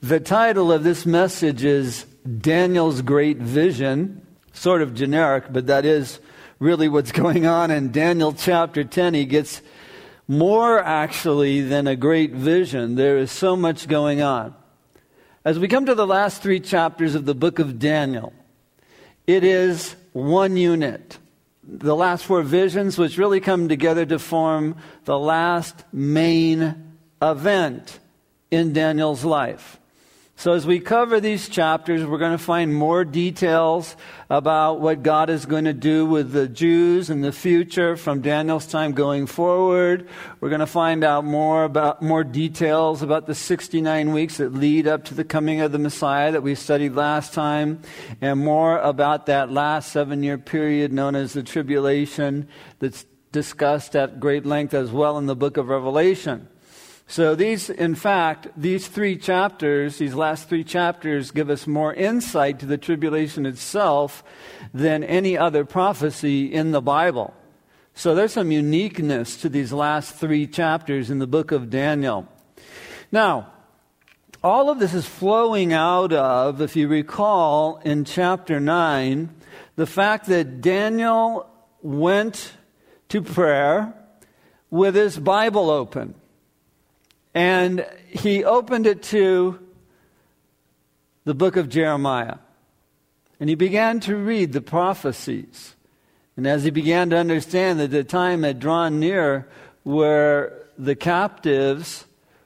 The title of this message is Daniel's Great Vision. Sort of generic, but that is really what's going on in Daniel chapter 10. He gets more actually than a great vision. There is so much going on. As we come to the last 3 chapters of the book of Daniel, it is one unit. The last 4 visions, which really come together to form the last main event in Daniel's life. So as we cover these chapters, we're going to find more details about what God is going to do with the Jews in the future from Daniel's time going forward. We're going to find out more details about the 69 weeks that lead up to the coming of the Messiah that we studied last time, and more about that last 7-year period known as the tribulation that's discussed at great length as well in the book of Revelation. So these 3 chapters, these last 3 chapters give us more insight to the tribulation itself than any other prophecy in the Bible. So there's some uniqueness to these last 3 chapters in the book of Daniel. Now, all of this is flowing out of, if you recall, in chapter 9, the fact that Daniel went to prayer with his Bible open. And he opened it to the book of Jeremiah. And he began to read the prophecies. And as he began to understand that the time had drawn near where the captives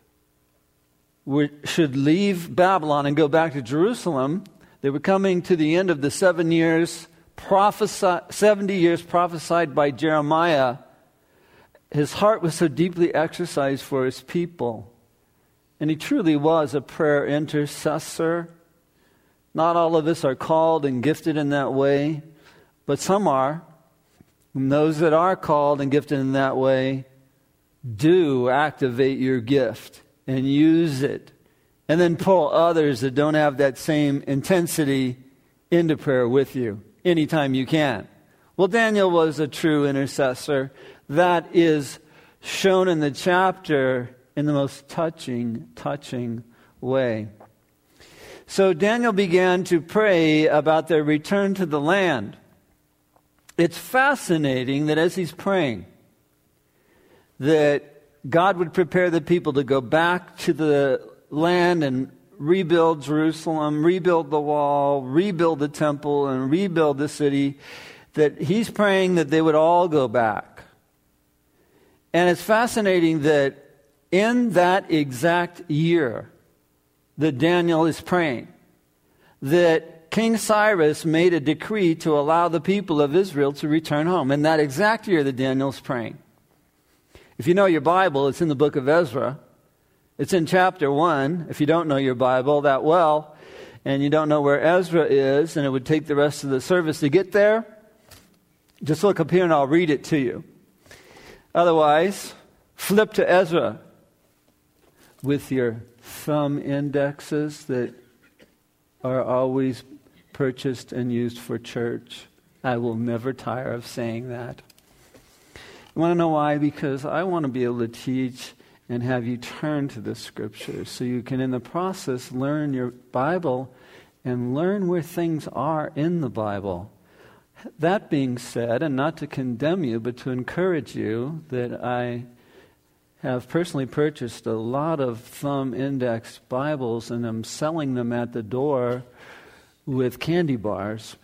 should leave Babylon and go back to Jerusalem, they were coming to the end of the 70 years prophesied by Jeremiah. His heart was so deeply exercised for his people. And he truly was a prayer intercessor. Not all of us are called and gifted in that way, but some are. And those that are called and gifted in that way, do activate your gift and use it. And then pull others that don't have that same intensity into prayer with you anytime you can. Well, Daniel was a true intercessor. That is shown in the chapter in the most touching way. So Daniel began to pray about their return to the land. It's fascinating that as he's praying, that God would prepare the people to go back to the land and rebuild Jerusalem, rebuild the wall, rebuild the temple, and rebuild the city, that he's praying that they would all go back. And it's fascinating that in that exact year that Daniel is praying, that King Cyrus made a decree to allow the people of Israel to return home. In that exact year that Daniel's praying. If you know your Bible, it's in the book of Ezra. It's in chapter 1. If you don't know your Bible that well, and you don't know where Ezra is, and it would take the rest of the service to get there, just look up here and I'll read it to you. Otherwise, flip to Ezra with your thumb indexes that are always purchased and used for church. I will never tire of saying that. You want to know why? Because I want to be able to teach and have you turn to the Scriptures so you can, in the process, learn your Bible and learn where things are in the Bible. That being said, and not to condemn you, but to encourage you, that I have personally purchased a lot of thumb index Bibles and I'm selling them at the door with candy bars.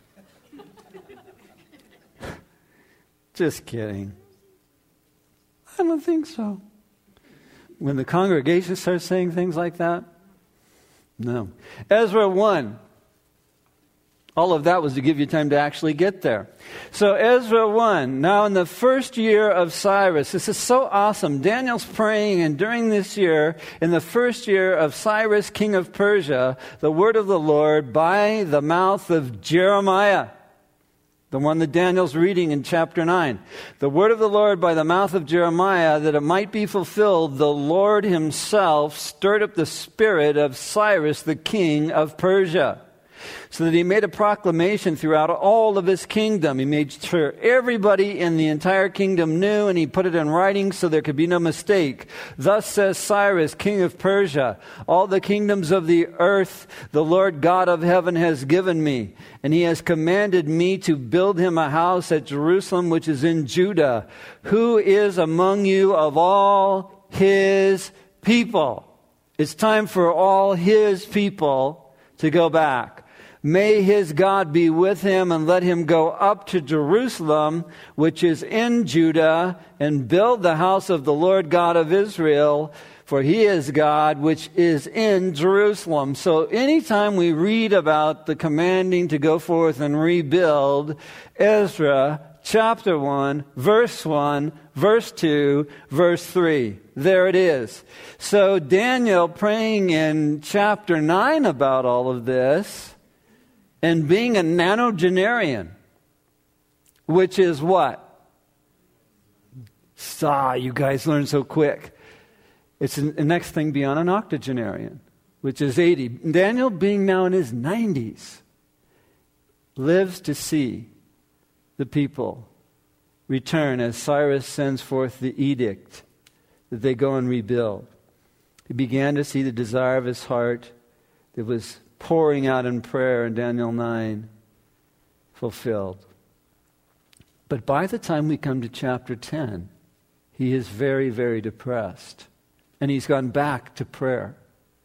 Just kidding. I don't think so. When the congregation starts saying things like that, no. Ezra 1. All of that was to give you time to actually get there. So Ezra 1, now in the first year of Cyrus. This is so awesome. Daniel's praying, and during this year, in the first year of Cyrus, king of Persia, the word of the Lord by the mouth of Jeremiah, the one that Daniel's reading in chapter 9. The word of the Lord by the mouth of Jeremiah, that it might be fulfilled, the Lord himself stirred up the spirit of Cyrus, the king of Persia, So that he made a proclamation throughout all of his kingdom. He made sure everybody in the entire kingdom knew, and he put it in writing so there could be no mistake. Thus says Cyrus, king of Persia, all the kingdoms of the earth the Lord God of heaven has given me, and he has commanded me to build him a house at Jerusalem, which is in Judah. Who is among you of all his people? It's time for all his people to go back. May his God be with him, and let him go up to Jerusalem, which is in Judah, and build the house of the Lord God of Israel, for he is God, which is in Jerusalem. So anytime we read about the commanding to go forth and rebuild, Ezra chapter 1, verse 1, verse 2, verse 3. There it is. So Daniel praying in chapter 9 about all of this, and being a nonagenarian, which is what? You guys learn so quick. It's the next thing beyond an octogenarian, which is 80. Daniel, being now in his 90s, lives to see the people return as Cyrus sends forth the edict that they go and rebuild. He began to see the desire of his heart that was pouring out in prayer in Daniel 9 fulfilled. But by the time we come to chapter 10, he is very, very depressed. And he's gone back to prayer.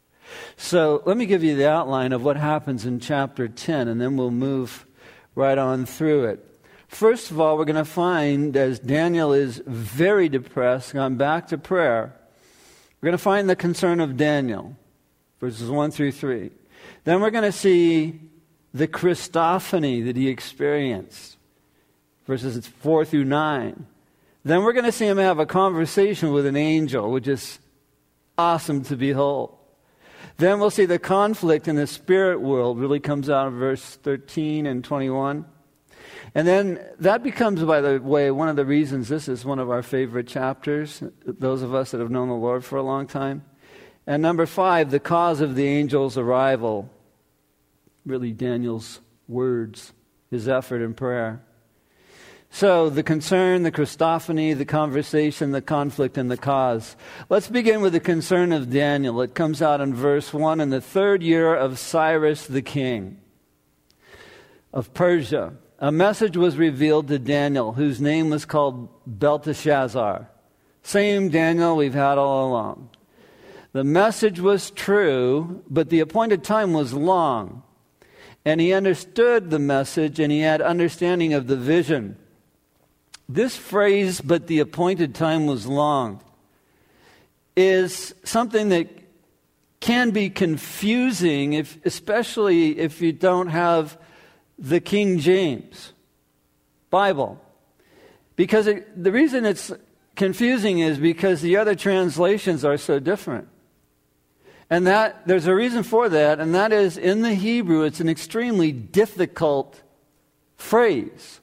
So let me give you the outline of what happens in chapter 10, and then we'll move right on through it. First of all, we're going to find, as Daniel is very depressed, gone back to prayer, we're going to find the concern of Daniel, verses 1 through 3. Then we're going to see the Christophany that he experienced, verses 4 through 9. Then we're going to see him have a conversation with an angel, which is awesome to behold. Then we'll see the conflict in the spirit world really comes out of verse 13 and 21. And then that becomes, by the way, one of the reasons this is one of our favorite chapters, those of us that have known the Lord for a long time. And number 5, the cause of the angel's arrival. Really Daniel's words, his effort in prayer. So the concern, the Christophany, the conversation, the conflict, and the cause. Let's begin with the concern of Daniel. It comes out in verse 1, in the 3rd year of Cyrus the king of Persia, a message was revealed to Daniel, whose name was called Belteshazzar. Same Daniel we've had all along. The message was true, but the appointed time was long. And he understood the message, and he had understanding of the vision. This phrase, but the appointed time was long, is something that can be confusing, especially if you don't have the King James Bible. Because the reason it's confusing is because the other translations are so different. And that there's a reason for that, and that is in the Hebrew, it's an extremely difficult phrase.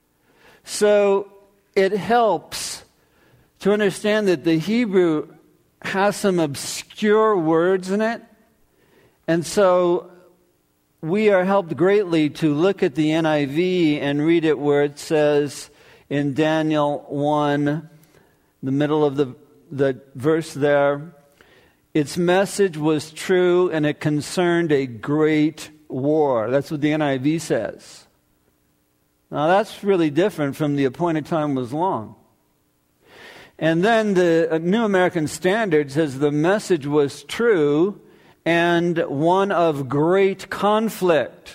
So it helps to understand that the Hebrew has some obscure words in it. And so we are helped greatly to look at the NIV and read it where it says in Daniel 1, the middle of the verse there, its message was true and it concerned a great war. That's what the NIV says. Now that's really different from the appointed time was long. And then the New American Standard says the message was true and one of great conflict.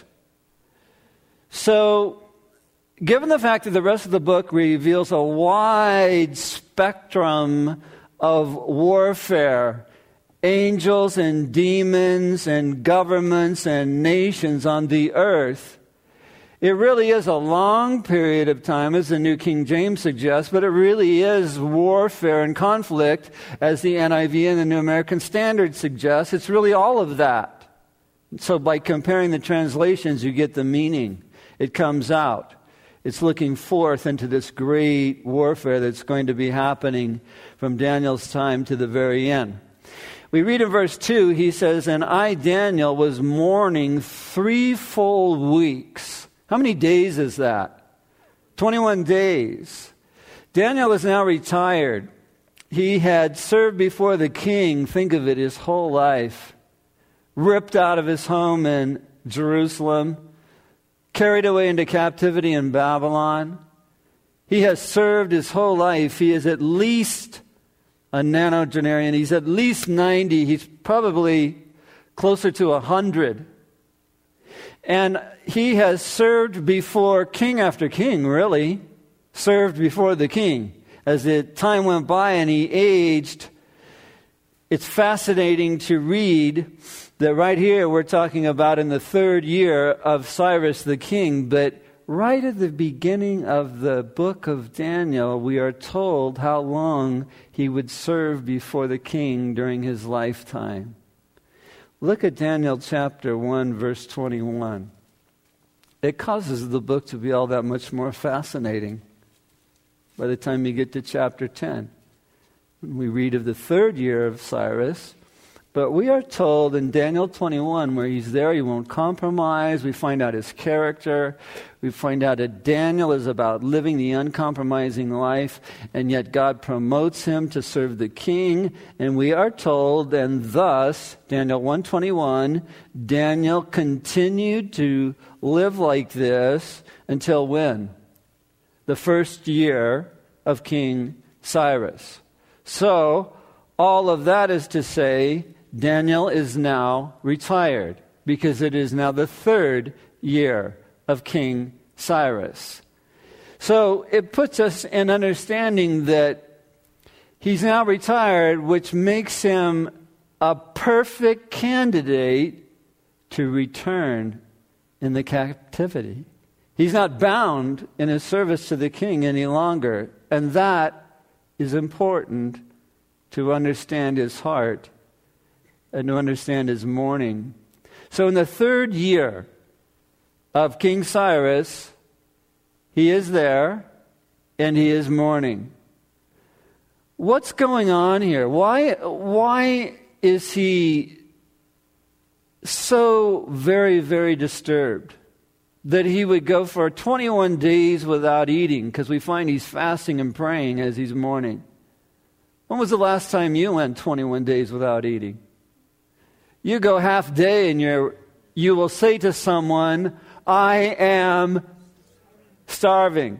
So, given the fact that the rest of the book reveals a wide spectrum of warfare, angels and demons and governments and nations on the earth, it really is a long period of time, as the New King James suggests, but it really is warfare and conflict, as the NIV and the New American Standard suggests. It's really all of that. So by comparing the translations, you get the meaning. It comes out. It's looking forth into this great warfare that's going to be happening from Daniel's time to the very end. We read in verse 2, he says, "And I, Daniel, was mourning 3 full weeks." How many days is that? 21 days. Daniel is now retired. He had served before the king, think of it, his whole life. Ripped out of his home in Jerusalem. Carried away into captivity in Babylon. He has served his whole life. He is at least a nonagenarian. He's at least 90. He's probably closer to 100. And he has served before king after king, really. Served before the king. As the time went by and he aged, it's fascinating to read that right here we're talking about in the 3rd year of Cyrus the king, but right at the beginning of the book of Daniel, we are told how long he would serve before the king during his lifetime. Look at Daniel chapter 1, verse 21. It causes the book to be all that much more fascinating by the time you get to chapter 10. We read of the 3rd year of Cyrus, but we are told in Daniel 21, where he's there, he won't compromise. We find out his character. We find out that Daniel is about living the uncompromising life, and yet God promotes him to serve the king. And we are told, and thus, Daniel 1:21, Daniel continued to live like this until when? The 1st year of King Cyrus. So, all of that is to say, Daniel is now retired because it is now the 3rd year of King Cyrus. So it puts us in understanding that he's now retired, which makes him a perfect candidate to return in the captivity. He's not bound in his service to the king any longer, and that is important to understand his heart and to understand his mourning. So in the 3rd year of King Cyrus, he is there and he is mourning. What's going on here? Why is he so very, very disturbed that he would go for 21 days without eating? Because we find he's fasting and praying as he's mourning. When was the last time you went 21 days without eating? You go half day and you will say to someone, "I am starving."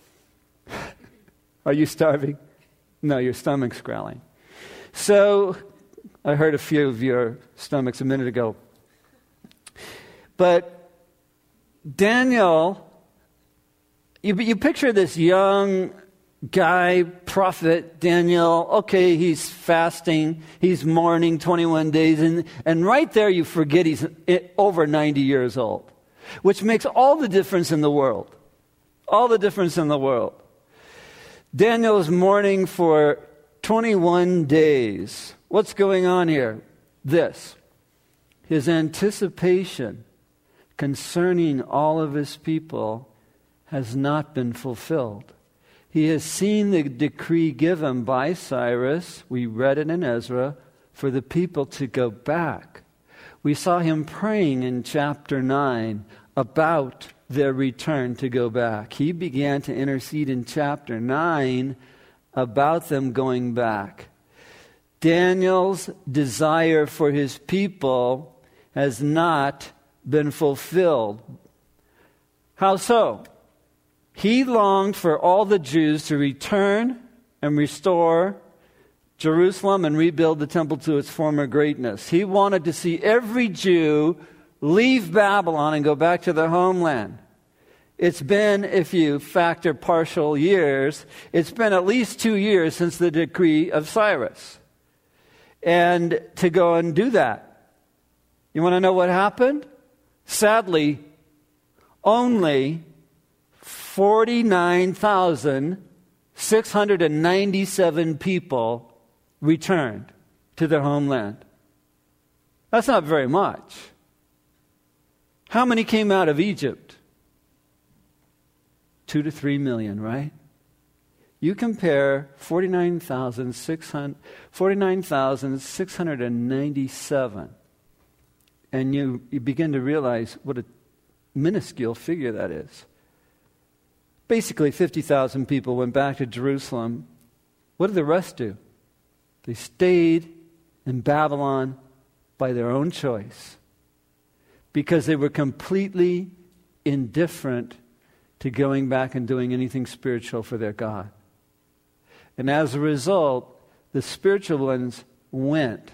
Are you starving? No, your stomach's growling. So, I heard a few of your stomachs a minute ago. But Daniel, you picture this young guy, prophet, Daniel. Okay, he's fasting, he's mourning 21 days, and right there you forget he's over 90 years old, which makes all the difference in the world. All the difference in the world. Daniel is mourning for 21 days. What's going on here? This. His anticipation concerning all of his people has not been fulfilled. He has seen the decree given by Cyrus, we read it in Ezra, for the people to go back. We saw him praying in chapter 9 about their return to go back. He began to intercede in chapter 9 about them going back. Daniel's desire for his people has not been fulfilled. How so? He longed for all the Jews to return and restore Jerusalem and rebuild the temple to its former greatness. He wanted to see every Jew leave Babylon and go back to their homeland. It's been, if you factor partial years, it's been at least 2 years since the decree of Cyrus. And to go and do that. You want to know what happened? Sadly, only 49,697 people returned to their homeland. That's not very much. How many came out of Egypt? 2 to 3 million, right? You compare 49,697, and you begin to realize what a minuscule figure that is. Basically, 50,000 people went back to Jerusalem. What did the rest do? They stayed in Babylon by their own choice because they were completely indifferent to going back and doing anything spiritual for their God. And as a result, the spiritual ones went,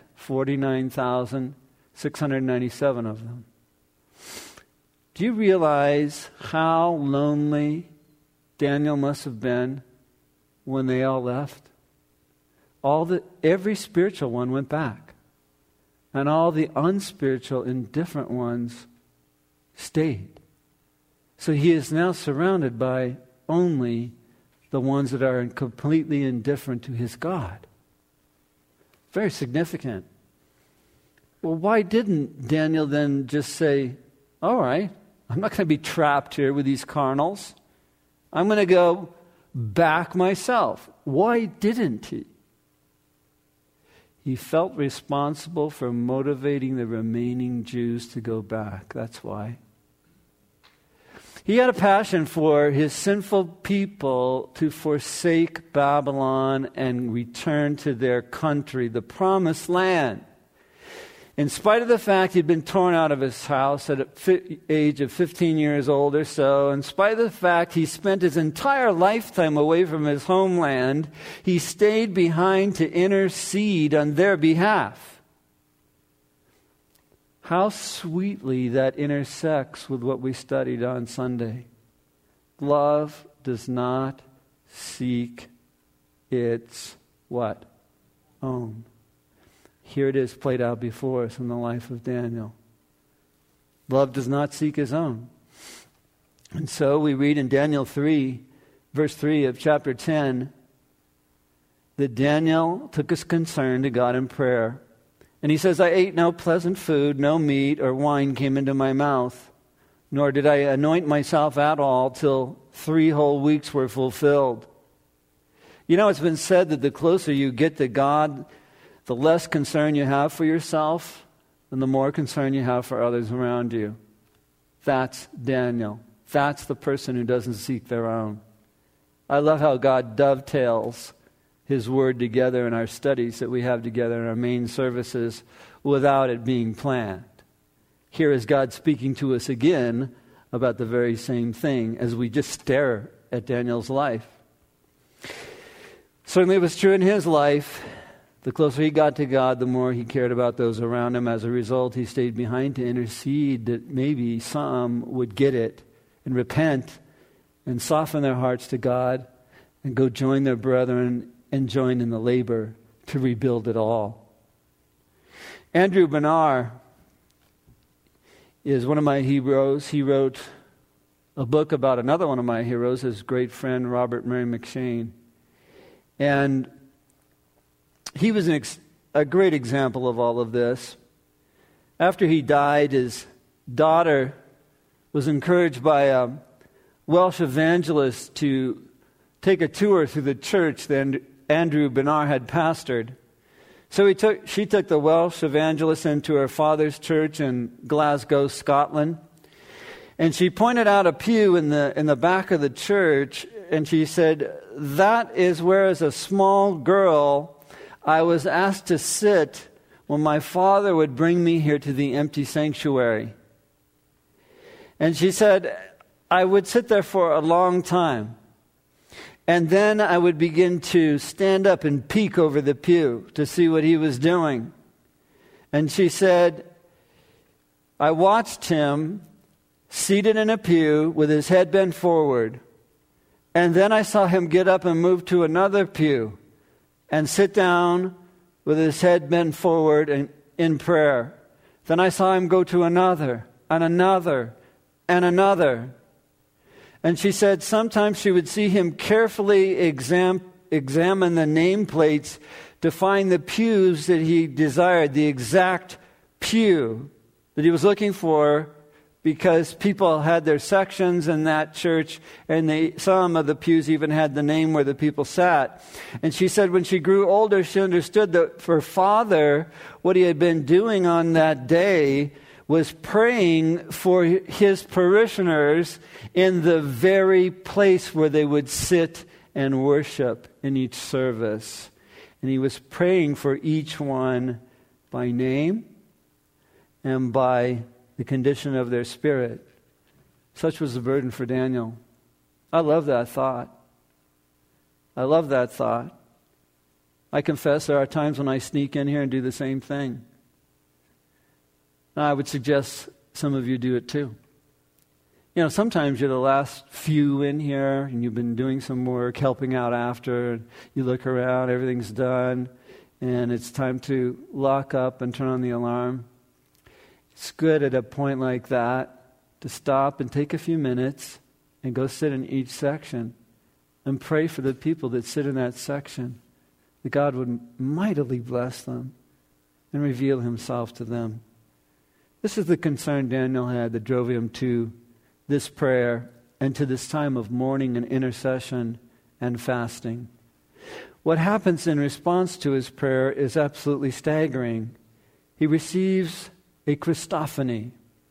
49,697 of them. Do you realize how lonely Daniel must have been when they all left? Every spiritual one went back. And all the unspiritual, indifferent ones stayed. So he is now surrounded by only the ones that are completely indifferent to his God. Very significant. Well, why didn't Daniel then just say, all right, I'm not going to be trapped here with these carnals. I'm going to go back myself. Why didn't he? He felt responsible for motivating the remaining Jews to go back. That's why. He had a passion for his sinful people to forsake Babylon and return to their country, the promised land. In spite of the fact he'd been torn out of his house at the age of 15 years old or so, in spite of the fact he spent his entire lifetime away from his homeland, he stayed behind to intercede on their behalf. How sweetly that intersects with what we studied on Sunday. Love does not seek its what? Own. Here it is played out before us in the life of Daniel. Love does not seek his own. And so we read in Daniel 3, verse 3 of chapter 10, that Daniel took his concern to God in prayer. And he says, I ate no pleasant food, no meat or wine came into my mouth, nor did I anoint myself at all till 3 whole weeks were fulfilled. You know, it's been said that the closer you get to God, the less concern you have for yourself, and the more concern you have for others around you. That's Daniel. That's the person who doesn't seek their own. I love how God dovetails His Word together in our studies that we have together in our main services without it being planned. Here is God speaking to us again about the very same thing as we just stare at Daniel's life. Certainly it was true in his life. The closer he got to God, the more he cared about those around him. As a result, he stayed behind to intercede that maybe some would get it and repent and soften their hearts to God and go join their brethren and join in the labor to rebuild it all. Andrew Bonar is one of my heroes. He wrote a book about another one of my heroes, his great friend Robert Murray McCheyne. And he was a great example of all of this. After he died, his daughter was encouraged by a Welsh evangelist to take a tour through the church that Andrew Bonar had pastored. So she took the Welsh evangelist into her father's church in Glasgow, Scotland. And she pointed out a pew in the back of the church, and she said, that is where, as a small girl, I was asked to sit when my father would bring me here to the empty sanctuary. And she said, I would sit there for a long time. And then I would begin to stand up and peek over the pew to see what he was doing. And she said, I watched him seated in a pew with his head bent forward. And then I saw him get up and move to another pew and sit down with his head bent forward and in prayer. Then I saw him go to another and another and another. And she said sometimes she would see him carefully examine the nameplates to find the pews that he desired, the exact pew that he was looking for because people had their sections in that church, and some of the pews even had the name where the people sat. And she said when she grew older, she understood that for Father, what he had been doing on that day was praying for his parishioners in the very place where they would sit and worship in each service. And he was praying for each one by name and by the condition of their spirit. Such was the burden for Daniel. I love that thought. I love that thought. I confess there are times when I sneak in here and do the same thing. I would suggest some of you do it too. You know, sometimes you're the last few in here and you've been doing some work, helping out after, and you look around, everything's done, and it's time to lock up and turn on the alarm. It's good at a point like that to stop and take a few minutes and go sit in each section and pray for the people that sit in that section, that God would mightily bless them and reveal himself to them. This is the concern Daniel had that drove him to this prayer and to this time of mourning and intercession and fasting. What happens in response to his prayer is absolutely staggering. He receives a Christophany,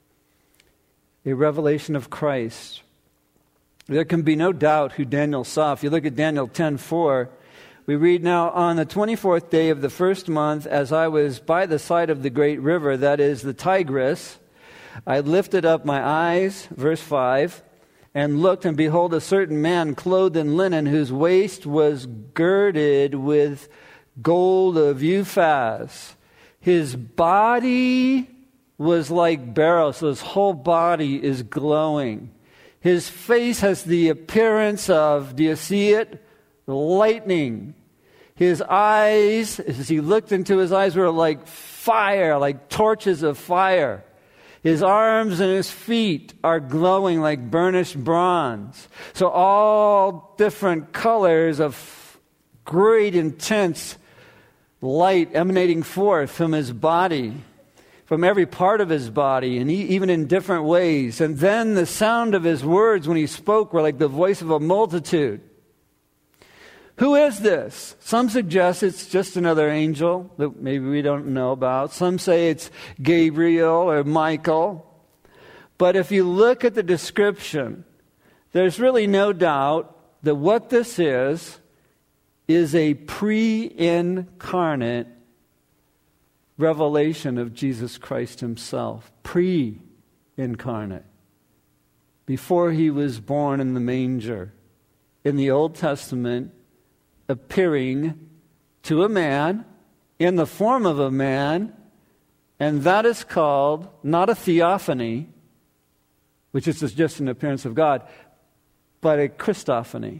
a revelation of Christ. There can be no doubt who Daniel saw. If you look at Daniel 10:4, we read, "Now on the 24th day of the first month, as I was by the side of the great river, that is the Tigris, I lifted up my eyes," verse 5, "and looked, and behold, a certain man clothed in linen, whose waist was girded with gold of Uphaz. His body was like beryl," so his whole body is glowing. "His face has the appearance of," do you see it? "Lightning. His eyes," as he looked into his eyes, "were like fire, like torches of fire. His arms and his feet are glowing like burnished bronze." So all different colors of great intense light emanating forth from his body, from every part of his body, and even in different ways. And then the sound of his words when he spoke were like the voice of a multitude. Who is this? Some suggest it's just another angel that maybe we don't know about. Some say it's Gabriel or Michael. But if you look at the description, there's really no doubt that what this is a pre-incarnate revelation of Jesus Christ himself. Pre-incarnate. Before he was born in the manger. In the Old Testament, appearing to a man in the form of a man, and that is called not a theophany, which is just an appearance of God, but a Christophany.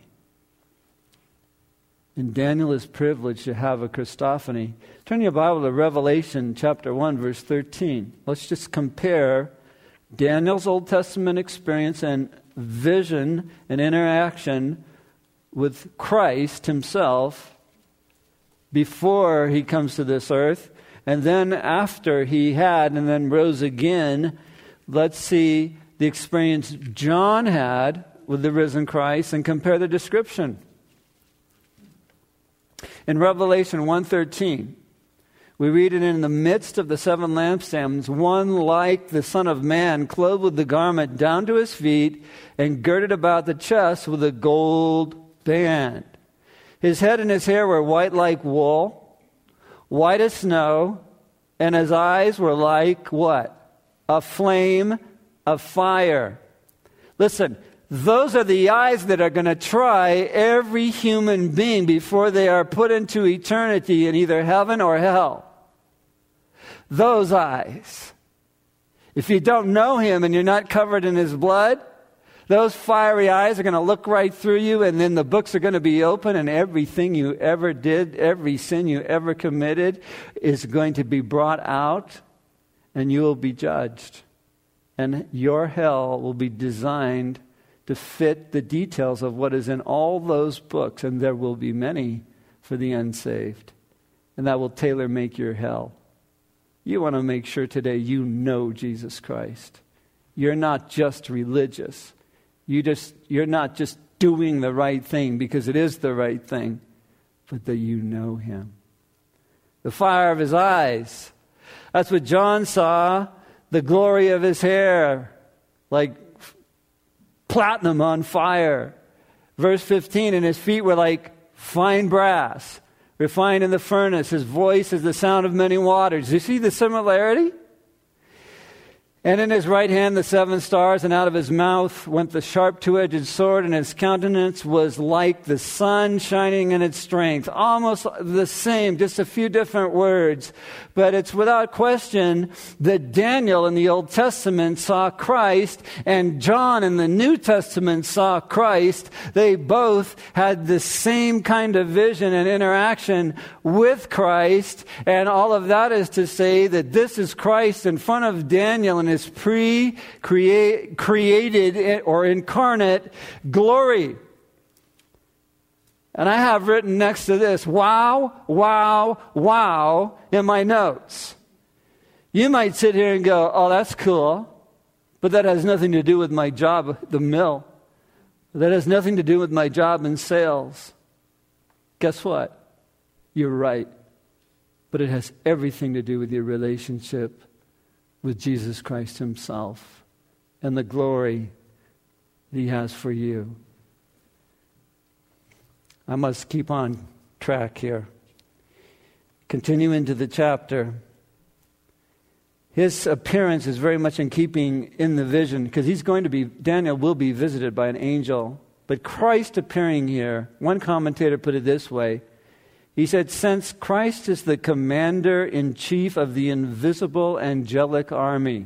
And Daniel is privileged to have a Christophany. Turn your Bible to Revelation chapter 1, verse 13. Let's just compare Daniel's Old Testament experience and vision and interaction with Christ himself before he comes to this earth, and then after he had and then rose again. Let's see the experience John had with the risen Christ and compare the description. In Revelation 1:13, we read it, "In the midst of the seven lampstands, one like the Son of Man, clothed with the garment down to his feet, and girded about the chest with a gold band. His head and his hair were white like wool, white as snow, and his eyes were like" what? "A flame of fire." Listen, those are the eyes that are going to try every human being before they are put into eternity in either heaven or hell. Those eyes. If you don't know him and you're not covered in his blood, those fiery eyes are going to look right through you, and then the books are going to be open, and everything you ever did, every sin you ever committed is going to be brought out, and you will be judged. And your hell will be designed to fit the details of what is in all those books, and there will be many for the unsaved. And that will tailor-make your hell. You want to make sure today you know Jesus Christ. you're not just religious. You're not just doing the right thing because it is the right thing, but that you know him. The fire of his eyes. That's what John saw. The glory of his hair, like platinum on fire. Verse 15, and his feet were like fine brass, refined in the furnace. His voice is the sound of many waters. Do you see the similarity? And in his right hand the 7 stars, and out of his mouth went the sharp two-edged sword, and his countenance was like the sun shining in its strength. Almost the same, just a few different words. But it's without question that Daniel in the Old Testament saw Christ, and John in the New Testament saw Christ. They both had the same kind of vision and interaction with Christ, and all of that is to say that this is Christ in front of Daniel in his created or incarnate glory. And I have written next to this, wow, wow, wow, in my notes. You might sit here and go, oh, that's cool, but that has nothing to do with my job at the mill. That has nothing to do with my job in sales. Guess what? You're right. But it has everything to do with your relationship with Jesus Christ himself and the glory that he has for you. I must keep on track here. Continue into the chapter. His appearance is very much in keeping in the vision, because Daniel will be visited by an angel. But Christ appearing here, one commentator put it this way. He said, since Christ is the commander-in-chief of the invisible angelic army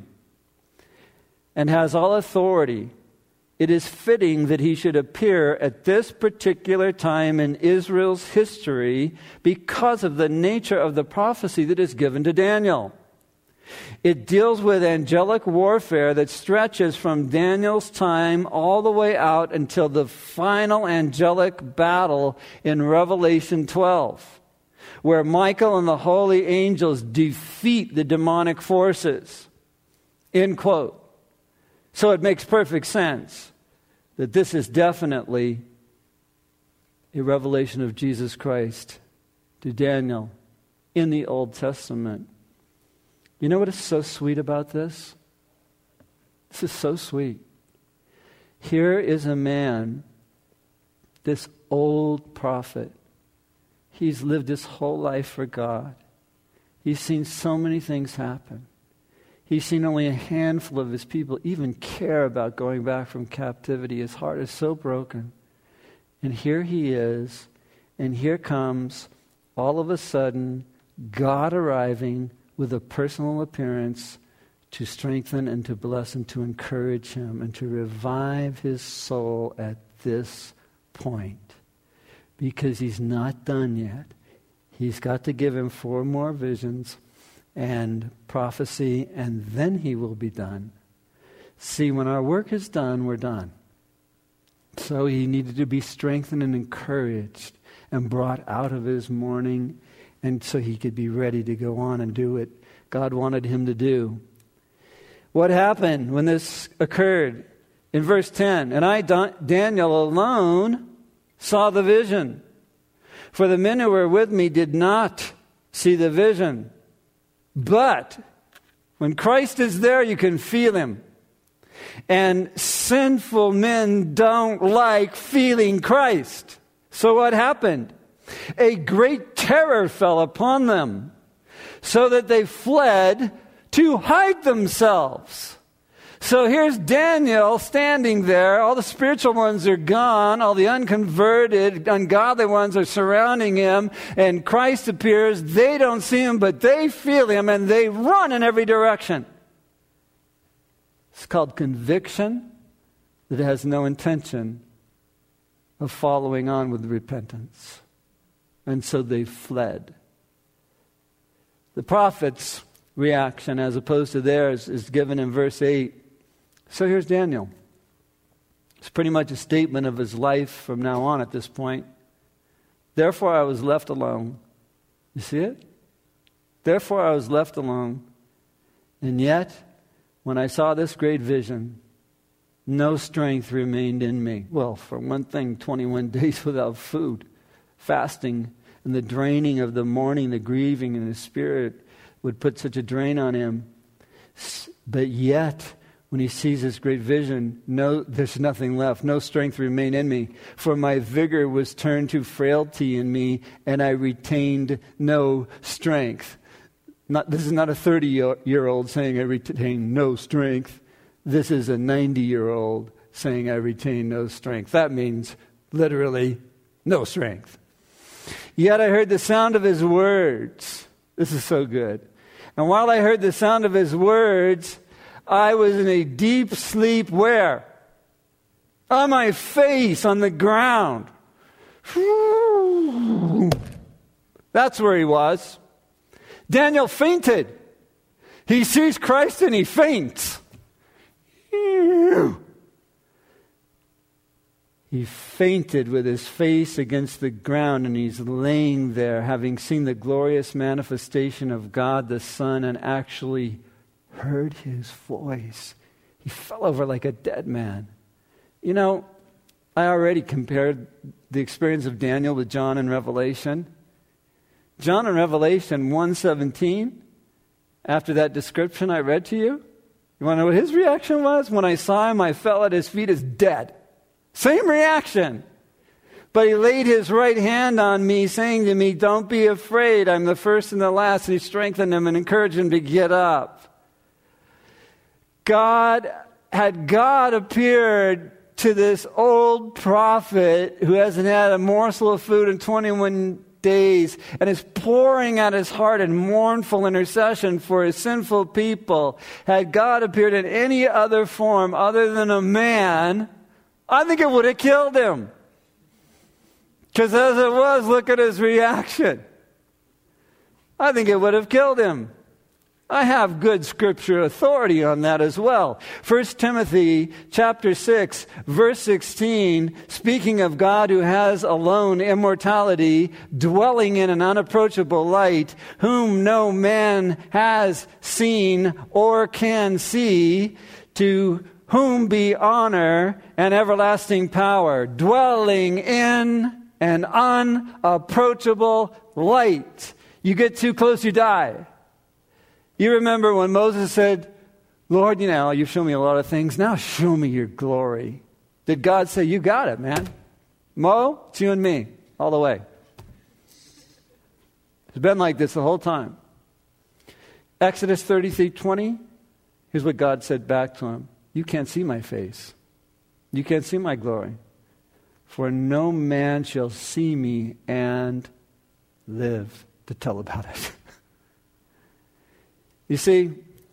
and has all authority, it is fitting that he should appear at this particular time in Israel's history because of the nature of the prophecy that is given to Daniel. It deals with angelic warfare that stretches from Daniel's time all the way out until the final angelic battle in Revelation 12, where Michael and the holy angels defeat the demonic forces. End quote. So it makes perfect sense that this is definitely a revelation of Jesus Christ to Daniel in the Old Testament. You know what is so sweet about this? This is so sweet. Here is a man, this old prophet. He's lived his whole life for God. He's seen so many things happen. He's seen only a handful of his people even care about going back from captivity. His heart is so broken. And here he is, and here comes, all of a sudden, God arriving with a personal appearance to strengthen and to bless and to encourage him and to revive his soul at this point. Because he's not done yet. He's got to give him 4 more visions and prophecy, and then he will be done. See, when our work is done, we're done. So he needed to be strengthened and encouraged and brought out of his mourning, and so he could be ready to go on and do what God wanted him to do. What happened when this occurred? In verse 10, and I, Daniel, alone saw the vision. For the men who were with me did not see the vision. But when Christ is there, you can feel him. And sinful men don't like feeling Christ. So what happened? A great terror fell upon them, so that they fled to hide themselves. So here's Daniel standing there. All the spiritual ones are gone. All the unconverted, ungodly ones are surrounding him. And Christ appears. They don't see him, but they feel him, and they run in every direction. It's called conviction that has no intention of following on with repentance. And so they fled. The prophet's reaction, as opposed to theirs, is given in verse 8. So here's Daniel. It's pretty much a statement of his life from now on at this point. Therefore I was left alone. You see it? Therefore I was left alone. And yet, when I saw this great vision, no strength remained in me. Well, for one thing, 21 days without food, fasting, and the draining of the mourning, the grieving in the spirit would put such a drain on him. But yet, when he sees this great vision, there's nothing left. No strength remained in me. For my vigor was turned to frailty in me, and I retained no strength. This is not a 30-year-old saying I retain no strength. This is a 90-year-old saying I retain no strength. That means literally no strength. Yet I heard the sound of his words. This is so good. And while I heard the sound of his words, I was in a deep sleep where? On my face, on the ground. That's where he was. Daniel fainted. He sees Christ and he faints. He fainted with his face against the ground, and he's laying there having seen the glorious manifestation of God the Son and actually heard his voice. He fell over like a dead man. You know, I already compared the experience of Daniel with John in Revelation. John in Revelation 1:17, after that description I read to you, you want to know what his reaction was? When I saw him, I fell at his feet as dead. Same reaction. But he laid his right hand on me, saying to me, don't be afraid, I'm the first and the last. And he strengthened him and encouraged him to get up. Had God appeared to this old prophet who hasn't had a morsel of food in 21 days and is pouring out his heart in mournful intercession for his sinful people, had God appeared in any other form other than a man, I think it would have killed him. Because as it was, look at his reaction. I think it would have killed him. I have good scripture authority on that as well. 1 Timothy chapter 6, verse 16, speaking of God who has alone immortality, dwelling in an unapproachable light, whom no man has seen or can see, to whom be honor and everlasting power, dwelling in an unapproachable light. You get too close, you die. You remember when Moses said, Lord, you've shown me a lot of things. Now show me your glory. Did God say, you got it, man? Mo, it's you and me, all the way. It's been like this the whole time. Exodus 33:20, here's what God said back to him. You can't see my face. You can't see my glory. For no man shall see me and live to tell about it. You see,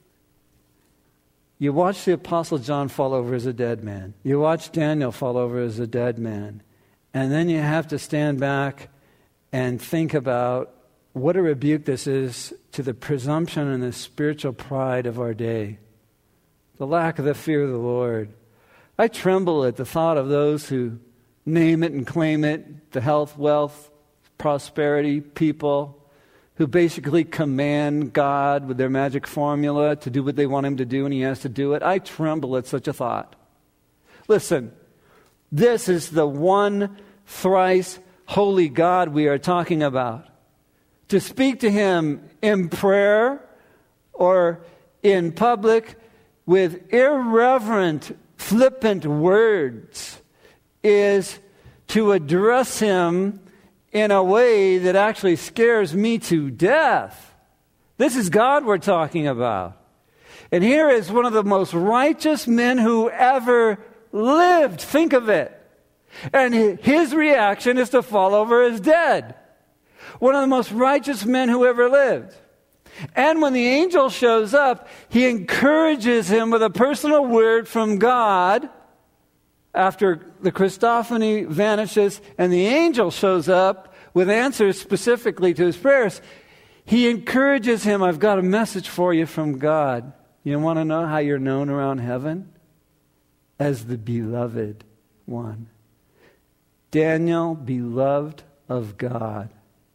you watch the Apostle John fall over as a dead man. You watch Daniel fall over as a dead man. And then you have to stand back and think about what a rebuke this is to the presumption and the spiritual pride of our day. The lack of the fear of the Lord. I tremble at the thought of those who name it and claim it, the health, wealth, prosperity people, who basically command God with their magic formula to do what they want him to do, and he has to do it. I tremble at such a thought. Listen, this is the one thrice holy God we are talking about. To speak to him in prayer or in public with irreverent, flippant words is to address him in a way that actually scares me to death. This is God we're talking about. And here is one of the most righteous men who ever lived. Think of it. And his reaction is to fall over as dead. One of the most righteous men who ever lived. And when the angel shows up, he encourages him with a personal word from God. After the Christophany vanishes and the angel shows up with answers specifically to his prayers, he encourages him, I've got a message for you from God. You want to know how you're known around heaven? As the beloved one. Daniel, beloved of God.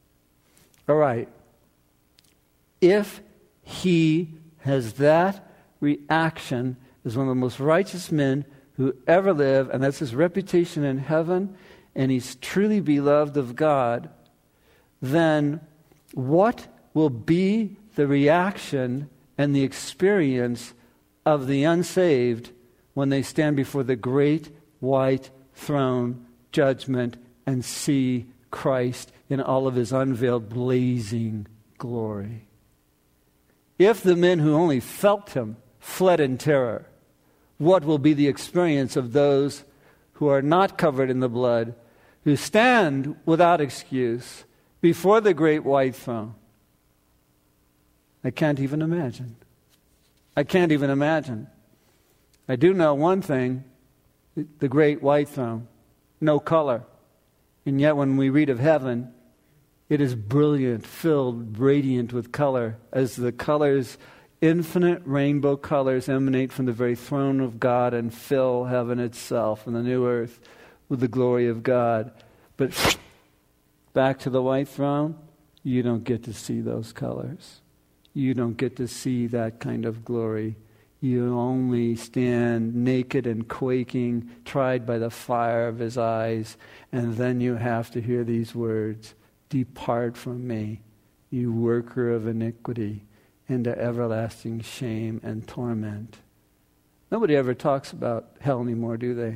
All right. If he has that reaction as one of the most righteous men who ever lived, and that's his reputation in heaven, and he's truly beloved of God, then what will be the reaction and the experience of the unsaved when they stand before the great white throne judgment and see Christ in all of his unveiled blazing glory? If the men who only felt him fled in terror, what will be the experience of those who are not covered in the blood, who stand without excuse before the great white throne? I can't even imagine. I can't even imagine. I do know one thing, the great white throne, no color. And yet when we read of heaven, it is brilliant, filled, radiant with color, as the colors, infinite rainbow colors, emanate from the very throne of God and fill heaven itself and the new earth with the glory of God. But back to the white throne, you don't get to see those colors. You don't get to see that kind of glory. You only stand naked and quaking, tried by the fire of his eyes, and then you have to hear these words, "Depart from me, you worker of iniquity, into everlasting shame and torment." Nobody ever talks about hell anymore, do they?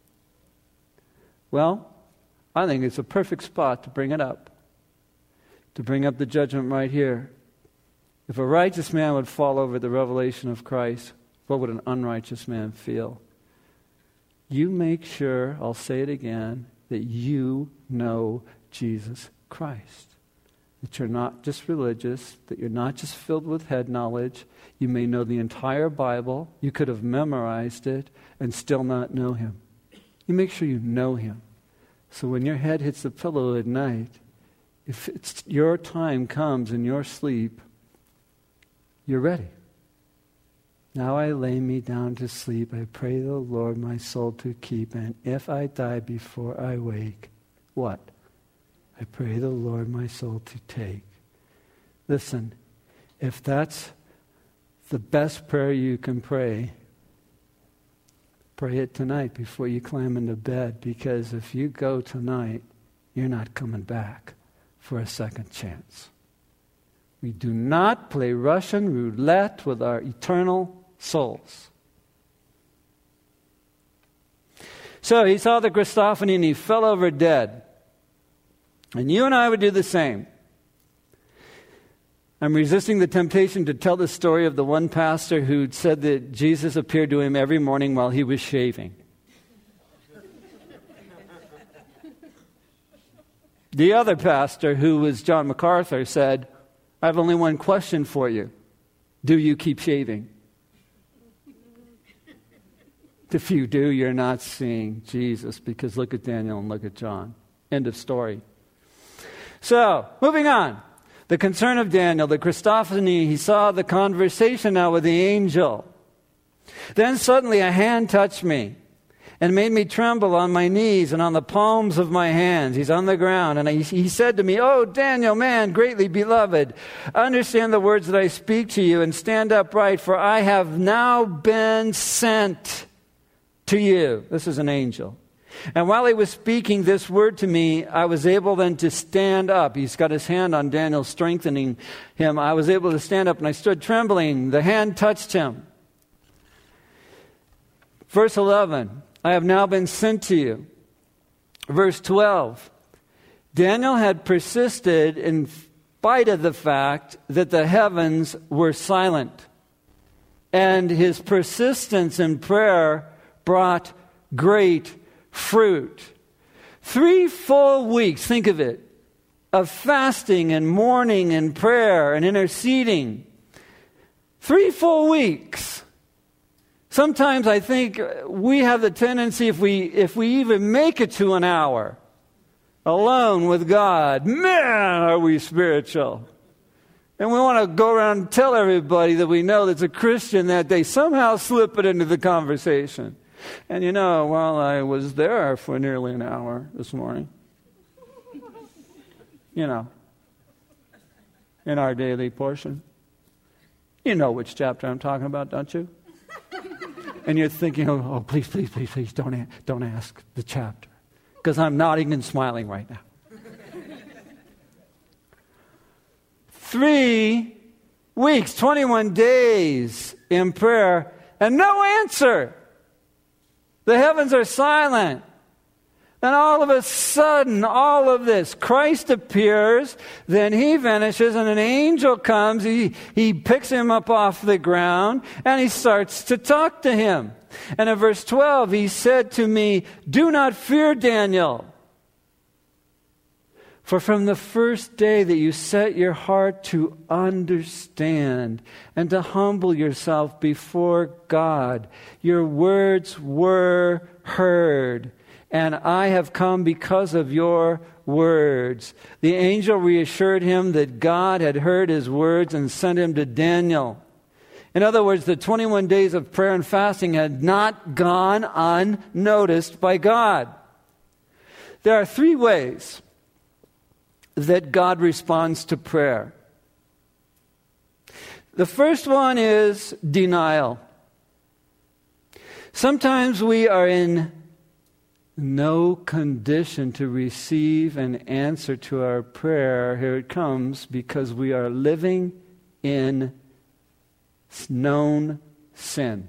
Well, I think it's a perfect spot to bring it up. To bring up the judgment right here. If a righteous man would fall over the revelation of Christ, what would an unrighteous man feel? You make sure, I'll say it again, that you know Jesus Christ. That you're not just religious, that you're not just filled with head knowledge. You may know the entire Bible. You could have memorized it and still not know him. You make sure you know him. So when your head hits the pillow at night, if it's your time comes in your sleep, you're ready. Now I lay me down to sleep. I pray the Lord my soul to keep. And if I die before I wake, what? I pray the Lord my soul to take. Listen, if that's the best prayer you can pray, pray it tonight before you climb into bed. Because if you go tonight, you're not coming back for a second chance. We do not play Russian roulette with our eternal souls. So he saw the Christophany and he fell over dead. And you and I would do the same. I'm resisting the temptation to tell the story of the one pastor who said that Jesus appeared to him every morning while he was shaving. The other pastor, who was John MacArthur, said, "I have only one question for you. Do you keep shaving?" If you do, you're not seeing Jesus, because look at Daniel and look at John. End of story. So, moving on. The concern of Daniel, the Christophany, he saw the conversation now with the angel. Then suddenly a hand touched me and made me tremble on my knees and on the palms of my hands. He's on the ground. And he said to me, "Oh, Daniel, man, greatly beloved, understand the words that I speak to you and stand upright, for I have now been sent to you." This is an angel. "And while he was speaking this word to me, I was able then to stand up." He's got his hand on Daniel, strengthening him. "I was able to stand up, and I stood trembling. The hand touched him." Verse 11, "I have now been sent to you." Verse 12, Daniel had persisted in spite of the fact that the heavens were silent. And his persistence in prayer brought great fruit. 3 full weeks, think of it, of fasting and mourning and prayer and interceding. 3 full weeks. Sometimes I think we have the tendency, if we even make it to an hour alone with God, man, are we spiritual. And we want to go around and tell everybody that we know that's a Christian that they somehow slip it into the conversation. And well, I was there for nearly an hour this morning. In our daily portion. You know which chapter I'm talking about, don't you? And you're thinking, oh, please, don't ask the chapter. Because I'm nodding and smiling right now. 3 weeks, 21 days in prayer, and no answer. The heavens are silent. And all of a sudden, all of this, Christ appears, then he vanishes, and an angel comes, he picks him up off the ground, and he starts to talk to him. And in verse 12, he said to me, "Do not fear, Daniel. For from the first day that you set your heart to understand and to humble yourself before God, your words were heard. And I have come because of your words." The angel reassured him that God had heard his words and sent him to Daniel. In other words, the 21 days of prayer and fasting had not gone unnoticed by God. There are 3 ways that God responds to prayer. The first one is denial. Sometimes we are in no condition to receive an answer to our prayer. Here it comes, because we are living in known sin.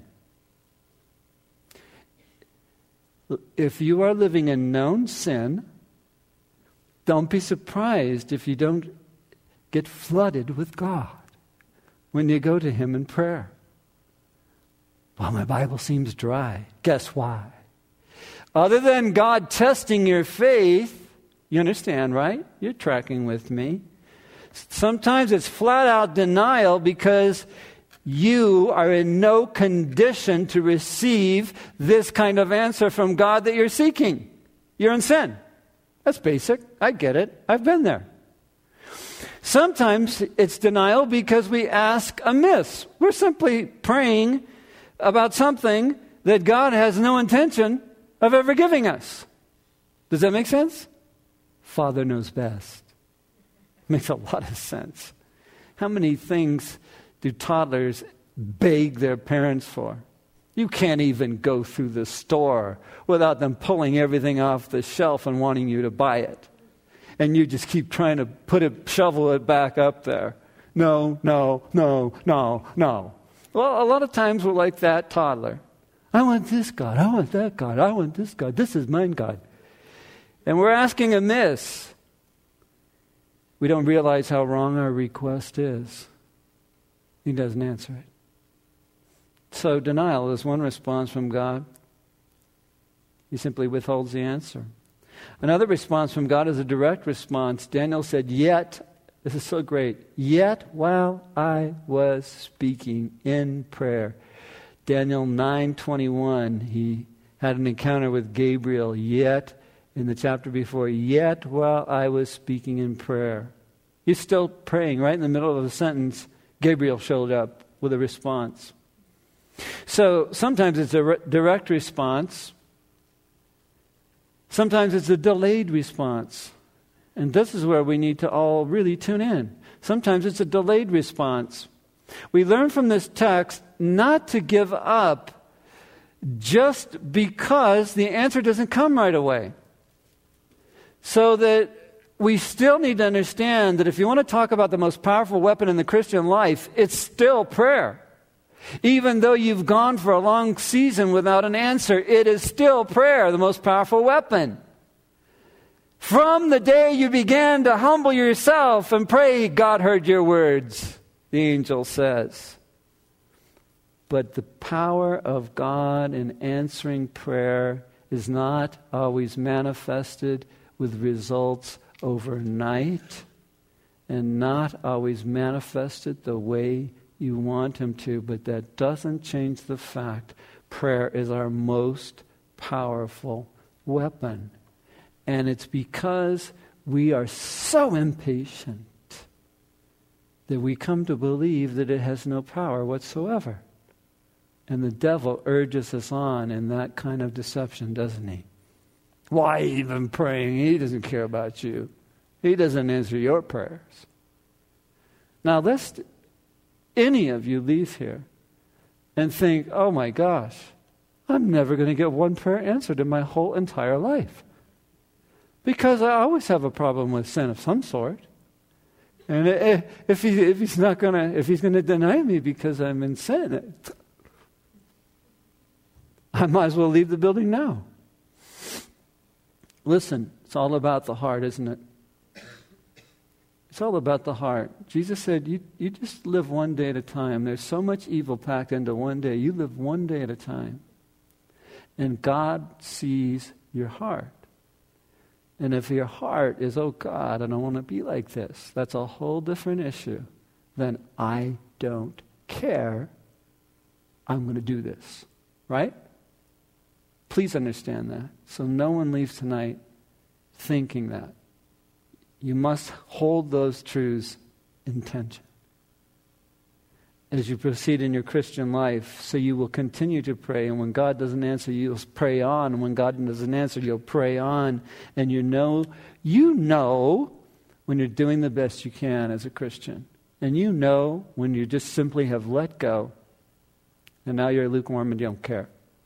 If you are living in known sin, don't be surprised if you don't get flooded with God when you go to Him in prayer. Well, my Bible seems dry. Guess why? Other than God testing your faith, you understand, right? You're tracking with me. Sometimes it's flat out denial because you are in no condition to receive this kind of answer from God that you're seeking. You're in sin. That's basic. I get it. I've been there. Sometimes it's denial because we ask amiss. We're simply praying about something that God has no intention of ever giving us. Does that make sense? Father knows best. Makes a lot of sense. How many things do toddlers beg their parents for? You can't even go through the store without them pulling everything off the shelf and wanting you to buy it. And you just keep trying to shovel it back up there. No. Well, a lot of times we're like that toddler. I want this God. I want that God. I want this God. This is mine God. And we're asking amiss. We don't realize how wrong our request is. He doesn't answer it. So denial is one response from God. He simply withholds the answer. Another response from God is a direct response. Daniel said, "Yet," this is so great, "yet while I was speaking in prayer." Daniel 9:21, he had an encounter with Gabriel, yet, in the chapter before, "Yet while I was speaking in prayer." He's still praying. Right in the middle of the sentence, Gabriel showed up with a response. So sometimes it's a direct response. Sometimes it's a delayed response. And this is where we need to all really tune in. Sometimes it's a delayed response. We learn from this text not to give up just because the answer doesn't come right away. So that we still need to understand that if you want to talk about the most powerful weapon in the Christian life, it's still prayer. Even though you've gone for a long season without an answer, it is still prayer, the most powerful weapon. From the day you began to humble yourself and pray, God heard your words, the angel says. But the power of God in answering prayer is not always manifested with results overnight, and not always manifested the way you want Him to, but that doesn't change the fact prayer is our most powerful weapon. And it's because we are so impatient that we come to believe that it has no power whatsoever. And the devil urges us on in that kind of deception, doesn't he? Why even praying? He doesn't care about you. He doesn't answer your prayers. Now let's any of you leave here and think, oh my gosh, I'm never going to get one prayer answered in my whole entire life. Because I always have a problem with sin of some sort. And if he's going to deny me because I'm in sin, I might as well leave the building now. Listen, it's all about the heart, isn't it? It's all about the heart. Jesus said, you just live one day at a time. There's so much evil packed into one day. You live one day at a time. And God sees your heart. And if your heart is, oh God, I don't want to be like this, that's a whole different issue than I don't care, I'm going to do this. Right? Please understand that. So no one leaves tonight thinking that. You must hold those truths in tension as you proceed in your Christian life, so you will continue to pray. And when God doesn't answer, you'll pray on. And when God doesn't answer, you'll pray on. And you know when you're doing the best you can as a Christian. And you know when you just simply have let go. And now you're lukewarm and you don't care.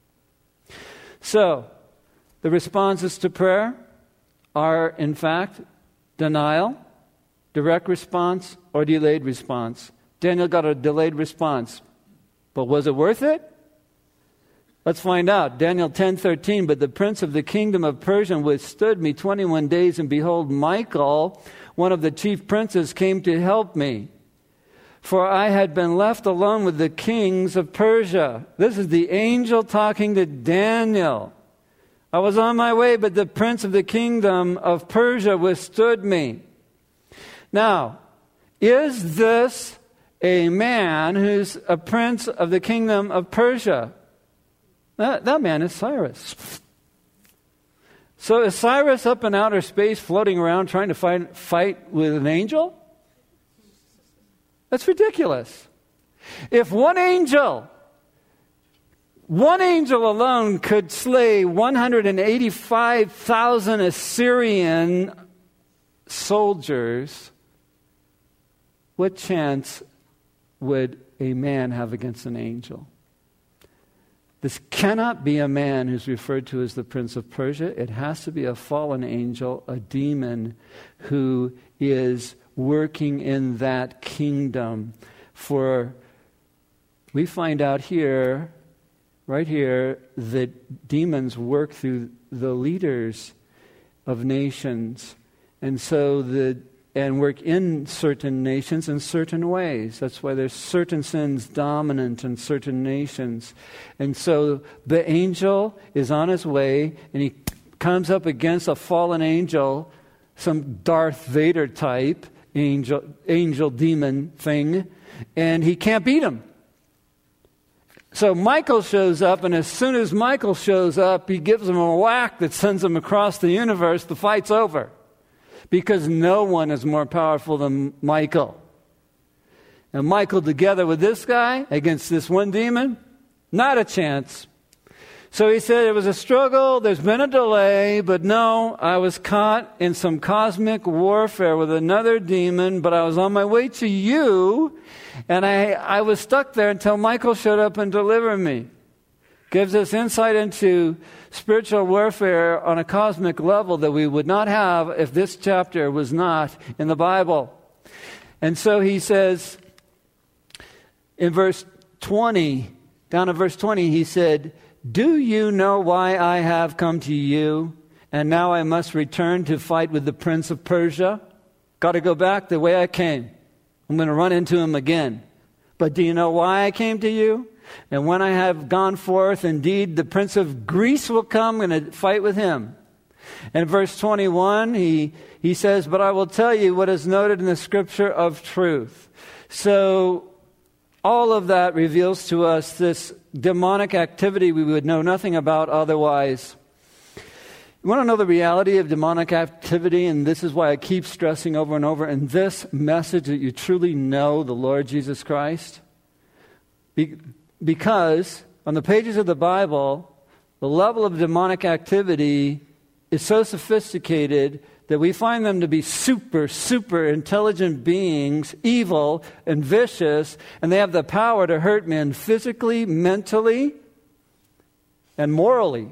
So, the responses to prayer are, in fact, denial, direct response, or delayed response. Daniel got a delayed response. But was it worth it? Let's find out. Daniel 10:13, but the prince of the kingdom of Persia withstood me 21 days, and behold, Michael, one of the chief princes, came to help me. For I had been left alone with the kings of Persia. This is the angel talking to Daniel. I was on my way, but the prince of the kingdom of Persia withstood me. Now, is this a man who's a prince of the kingdom of Persia? That man is Cyrus. So is Cyrus up in outer space floating around trying to fight with an angel? That's ridiculous. If one angel alone could slay 185,000 Assyrian soldiers, what chance would a man have against an angel? This cannot be a man who's referred to as the Prince of Persia. It has to be a fallen angel, a demon who is working in that kingdom. For we find out here, right here, that demons work through the leaders of nations. And work in certain nations in certain ways. That's why there's certain sins dominant in certain nations. And so the angel is on his way, and he comes up against a fallen angel, some Darth Vader type angel demon thing, and he can't beat him. So Michael shows up, and as soon as Michael shows up, he gives him a whack that sends him across the universe. The fight's over. Because no one is more powerful than Michael. And Michael, together with this guy, against this one demon, not a chance. So he said, it was a struggle, there's been a delay, but no, I was caught in some cosmic warfare with another demon, but I was on my way to you, and I was stuck there until Michael showed up and delivered me. Gives us insight into spiritual warfare on a cosmic level that we would not have if this chapter was not in the Bible. And so he says in verse 20, down in verse 20, he said, do you know why I have come to you? And now I must return to fight with the prince of Persia? Got to go back the way I came. I'm going to run into him again. But do you know why I came to you? And when I have gone forth, indeed, the prince of Greece will come. I'm going to fight with him. And in verse 21, he says, but I will tell you what is noted in the scripture of truth. So all of that reveals to us this demonic activity we would know nothing about otherwise. You want to know the reality of demonic activity? And this is why I keep stressing over and over in this message that you truly know the Lord Jesus Christ. Because on the pages of the Bible, the level of demonic activity is so sophisticated that we find them to be super intelligent beings, evil and vicious, and they have the power to hurt men physically, mentally, and morally.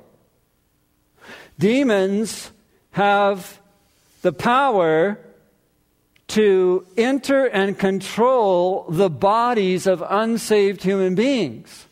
Demons have the power to enter and control the bodies of unsaved human beings.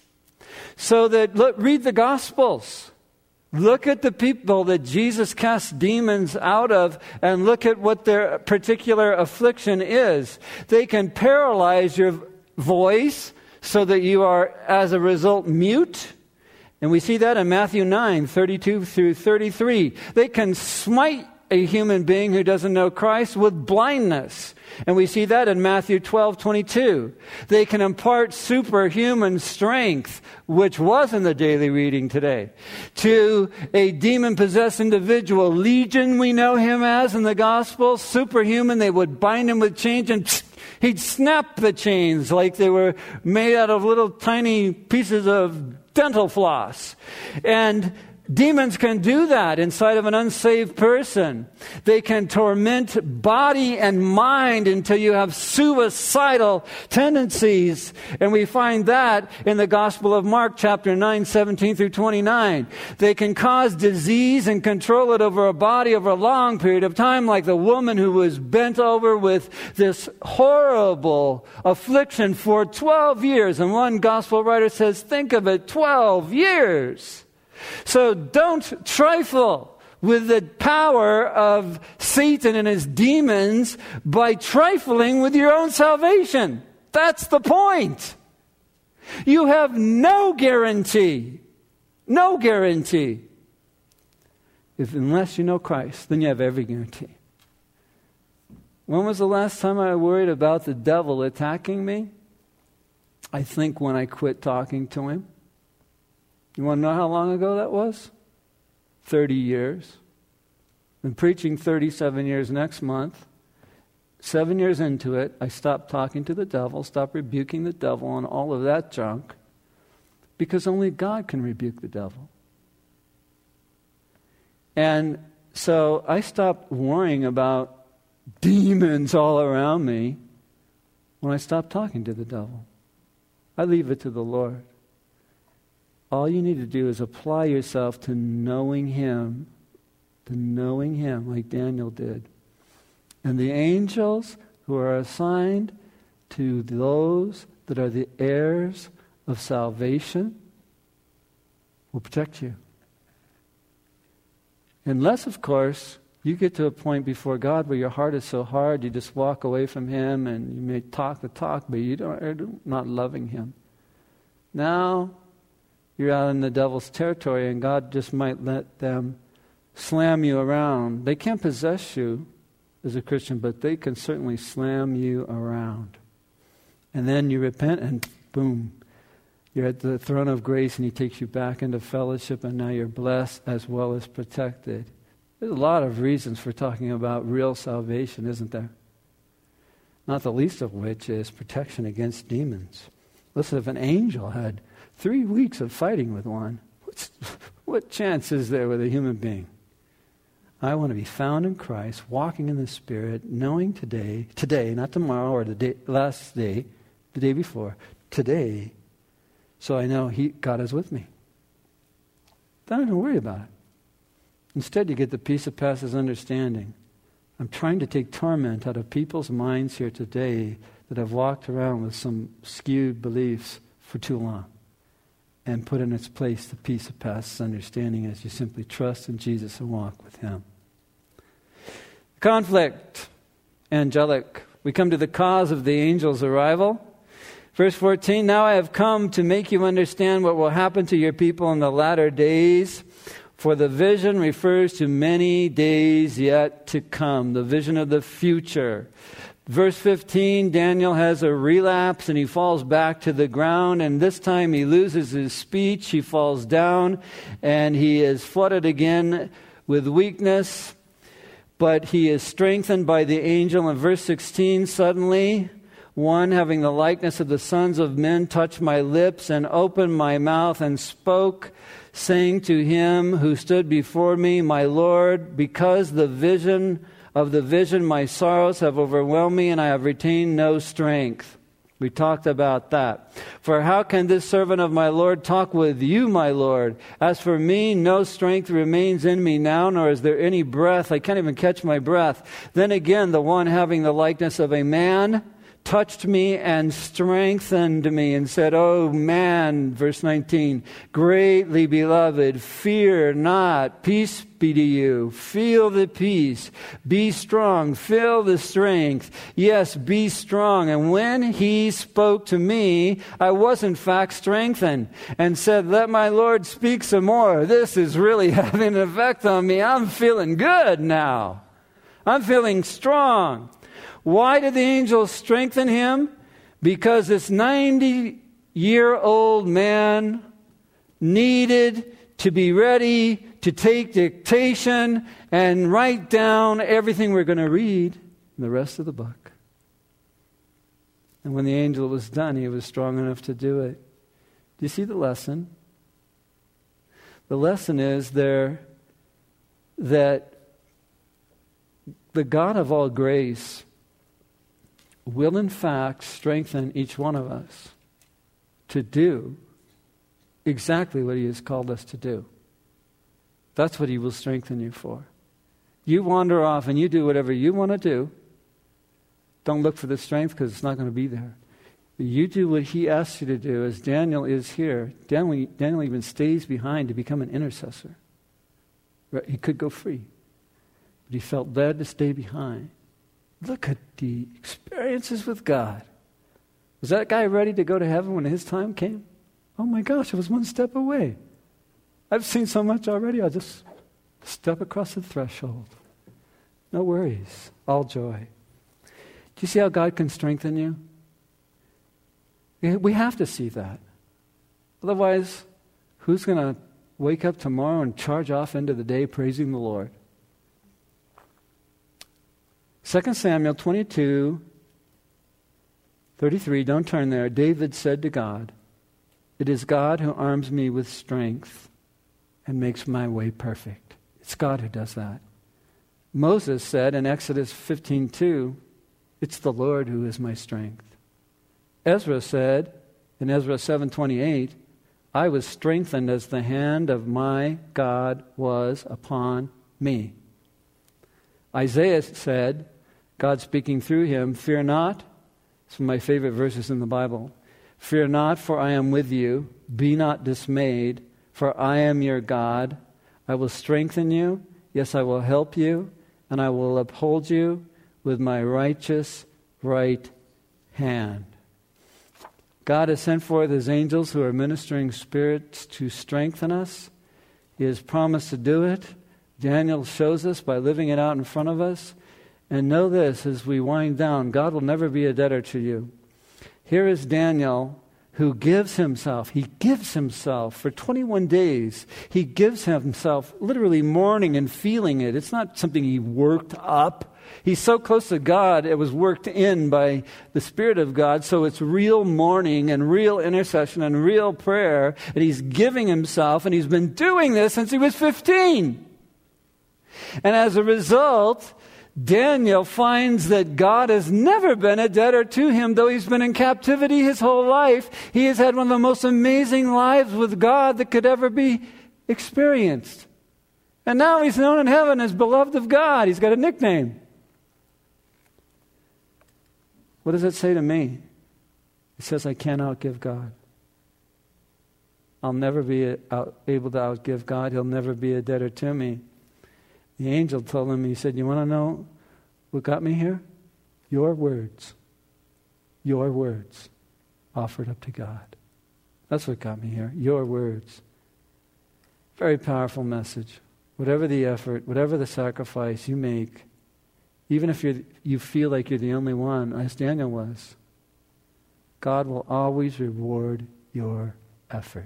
So that, read the Gospels. Look at the people that Jesus cast demons out of and look at what their particular affliction is. They can paralyze your voice so that you are, as a result, mute. And we see that in Matthew 9, 32 through 33. They can smite a human being who doesn't know Christ with blindness. And we see that in Matthew 12, 22. They can impart superhuman strength, which was in the daily reading today, to a demon-possessed individual. Legion, we know him as in the gospel, superhuman. They would bind him with chains and he'd snap the chains like they were made out of little tiny pieces of dental floss. And demons can do that inside of an unsaved person. They can torment body and mind until you have suicidal tendencies. And we find that in the Gospel of Mark, chapter 9, 17 through 29. They can cause disease and control it over a body over a long period of time, like the woman who was bent over with this horrible affliction for 12 years. And one Gospel writer says, think of it, 12 years. So don't trifle with the power of Satan and his demons by trifling with your own salvation. That's the point. You have no guarantee. No guarantee. Unless you know Christ, then you have every guarantee. When was the last time I worried about the devil attacking me? I think when I quit talking to him. You want to know how long ago that was? 30 years. Been preaching 37 years next month. 7 years into it, I stopped talking to the devil, stopped rebuking the devil and all of that junk, because only God can rebuke the devil. And so I stopped worrying about demons all around me when I stopped talking to the devil. I leave it to the Lord. All you need to do is apply yourself to knowing Him like Daniel did. And the angels who are assigned to those that are the heirs of salvation will protect you. Unless, of course, you get to a point before God where your heart is so hard you just walk away from Him and you may talk the talk, but you're not loving Him. Now you're out in the devil's territory and God just might let them slam you around. They can't possess you as a Christian, but they can certainly slam you around. And then you repent and boom, you're at the throne of grace and He takes you back into fellowship and now you're blessed as well as protected. There's a lot of reasons for talking about real salvation, isn't there? Not the least of which is protection against demons. Listen, if an angel had 3 weeks of fighting with one, what chance is there with a human being? I want to be found in Christ, walking in the Spirit, knowing today, not tomorrow or the last day, the day before, today, so I know God is with me. Don't even worry about it. Instead, you get the peace that passes understanding. I'm trying to take torment out of people's minds here today that have walked around with some skewed beliefs for too long, and put in its place the peace that passes understanding as you simply trust in Jesus and walk with Him. Conflict, angelic. We come to the cause of the angel's arrival. Verse 14, now I have come to make you understand what will happen to your people in the latter days. For the vision refers to many days yet to come, the vision of the future. Verse 15, Daniel has a relapse and he falls back to the ground, and this time he loses his speech, he falls down, and he is flooded again with weakness, but he is strengthened by the angel. In verse 16, suddenly one having the likeness of the sons of men touched my lips and opened my mouth and spoke, saying to him who stood before me, my Lord, because the vision my sorrows have overwhelmed me, and I have retained no strength. We talked about that. For how can this servant of my Lord talk with you, my Lord? As for me, no strength remains in me now, nor is there any breath. I can't even catch my breath. Then again, the one having the likeness of a man touched me and strengthened me and said, "Oh man," verse 19, "greatly beloved, fear not, peace be to you. Feel the peace. Be strong. Feel the strength. Yes, be strong." And when he spoke to me, I was in fact strengthened and said, "Let my Lord speak some more. This is really having an effect on me. I'm feeling good now. I'm feeling strong." Why did the angel strengthen him? Because this 90-year-old man needed to be ready to take dictation and write down everything we're going to read in the rest of the book. And when the angel was done, he was strong enough to do it. Do you see the lesson? The lesson is there that the God of all grace will in fact strengthen each one of us to do exactly what he has called us to do. That's what he will strengthen you for. You wander off and you do whatever you want to do. Don't look for the strength because it's not going to be there. You do what he asks you to do, as Daniel is here. Daniel even stays behind to become an intercessor. He could go free, but he felt led to stay behind. Look at the experiences with God. Was that guy ready to go to heaven when his time came? Oh my gosh, I was one step away. I've seen so much already, I'll just step across the threshold. No worries, all joy. Do you see how God can strengthen you? We have to see that. Otherwise, who's going to wake up tomorrow and charge off into the day praising the Lord? 2 Samuel 22:33, don't turn there. David said to God, "It is God who arms me with strength and makes my way perfect." It's God who does that. Moses said in Exodus 15:2, "It's the Lord who is my strength." Ezra said in Ezra 7:28, "I was strengthened as the hand of my God was upon me." Isaiah said, God speaking through him, "Fear not." It's one of my favorite verses in the Bible. "Fear not, for I am with you. Be not dismayed, for I am your God. I will strengthen you. Yes, I will help you, and I will uphold you with my righteous right hand." God has sent forth his angels who are ministering spirits to strengthen us. He has promised to do it. Daniel shows us by living it out in front of us. And know this, as we wind down, God will never be a debtor to you. Here is Daniel, who gives himself. He gives himself for 21 days. He gives himself literally mourning and feeling it. It's not something he worked up. He's so close to God, it was worked in by the Spirit of God. So it's real mourning and real intercession and real prayer. And he's giving himself, and he's been doing this since he was 15. And as a result, Daniel finds that God has never been a debtor to him, though he's been in captivity his whole life. He has had one of the most amazing lives with God that could ever be experienced. And now he's known in heaven as beloved of God. He's got a nickname. What does it say to me? It says I can't outgive God. I'll never be able to outgive God. He'll never be a debtor to me. The angel told him, he said, "You want to know what got me here? Your words. Your words offered up to God. That's what got me here. Your words." Very powerful message. Whatever the effort, whatever the sacrifice you make, even if you feel like you're the only one, as Daniel was, God will always reward your effort.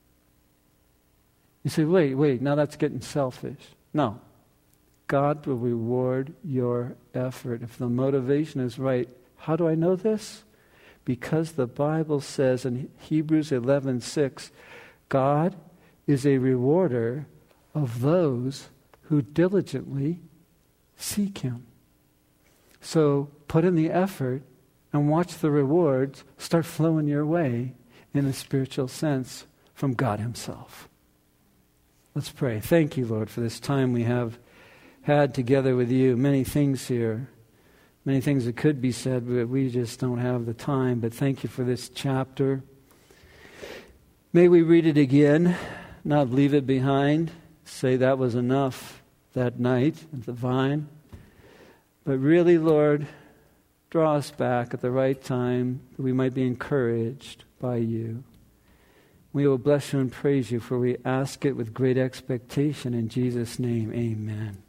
You say, wait, now that's getting selfish. No. God will reward your effort if the motivation is right. How do I know this? because the Bible says in Hebrews 11:6, God is a rewarder of those who diligently seek Him. So put in the effort and watch the rewards start flowing your way in a spiritual sense from God Himself. Let's pray. Thank you, Lord, for this time we have had together with you. Many things here, many things that could be said, but we just don't have the time. But thank you for this chapter. May we read it again, not leave it behind, say that was enough that night at the vine. But really, Lord, draw us back at the right time that we might be encouraged by you. We will bless you and praise you, for we ask it with great expectation in Jesus' name. Amen.